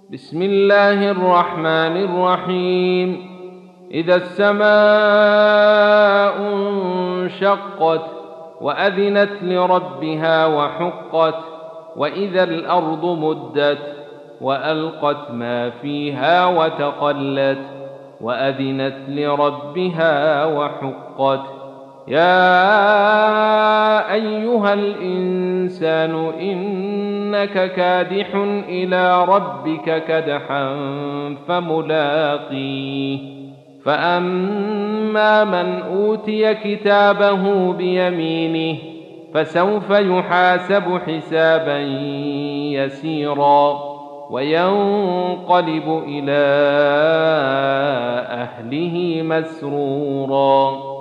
بسم الله الرحمن الرحيم. إذا السماء انشقت وأذنت لربها وحقت، وإذا الأرض مدت وألقت ما فيها وتخلت وأذنت لربها وحقت. يا أيها الإنسان إنك كادح إلى ربك كدحا فملاقيه. فأما من أوتي كتابه بيمينه فسوف يحاسب حسابا يسيرا وينقلب إلى أهله مسرورا.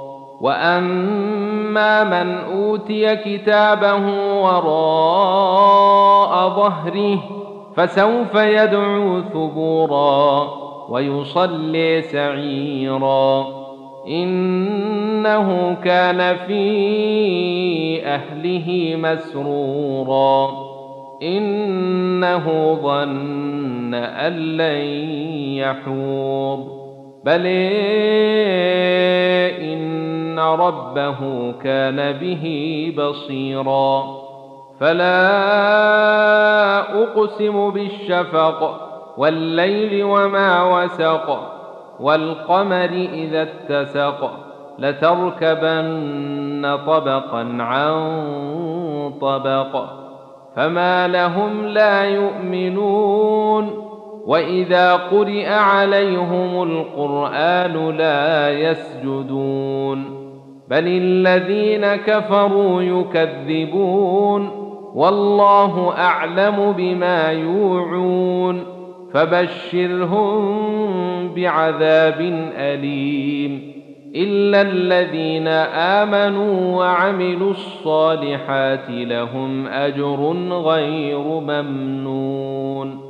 وأما من أوتي كتابه وراء ظهره فسوف يدعو ثبورا ويصلي سعيرا، إنه كان في أهله مسرورا، إنه ظن أن لن يحور. بل إن ربه كان به بصيرا. فلا أقسم بالشفق والليل وما وسق والقمر إذا اتسق لتركبن طبقا عن طبق فما لهم لا يؤمنون. وإذا قرئ عليهم القرآن لا يسجدون بل الذين كفروا يكذبون والله أعلم بما يوعون. فبشرهم بعذاب أليم إلا الذين آمنوا وعملوا الصالحات لهم أجر غير ممنون.